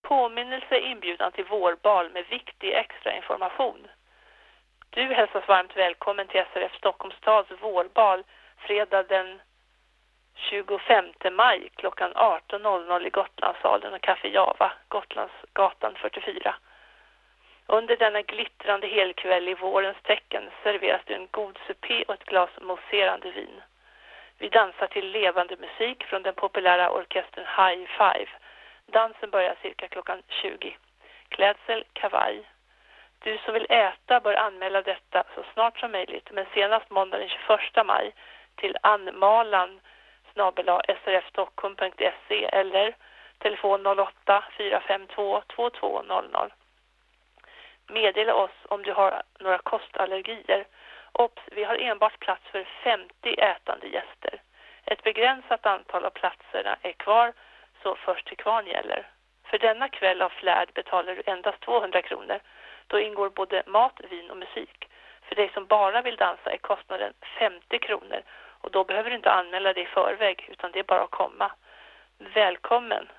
Påminnelse inbjudan till vårbal med viktig extra information. Du hälsas varmt välkommen till SRF Stockholms stads vårbal fredag den 25 maj klockan 18.00 i Gotlandssalen och Café Java, Gotlandsgatan 44. Under denna glittrande helkväll i vårens tecken serveras det en god supé och ett glas mousserande vin. Vi dansar till levande musik från den populära orkestern High Five. Dansen börjar cirka klockan 20. Klädsel, kavaj. Du som vill äta bör anmäla detta så snart som möjligt, men senast måndag den 21 maj till anmalan@srfstockholm.se eller telefon 08 452 2200. Meddela oss om du har några kostallergier. Obs, vi har enbart plats för 50 ätande gäster. Ett begränsat antal av platserna är kvar, så först till kvarn gäller. För denna kväll av flärd betalar du endast 200 kronor. Då ingår både mat, vin och musik. För dig som bara vill dansa är kostnaden 50 kronor. Och då behöver du inte anmäla dig i förväg, utan det är bara att komma. Välkommen!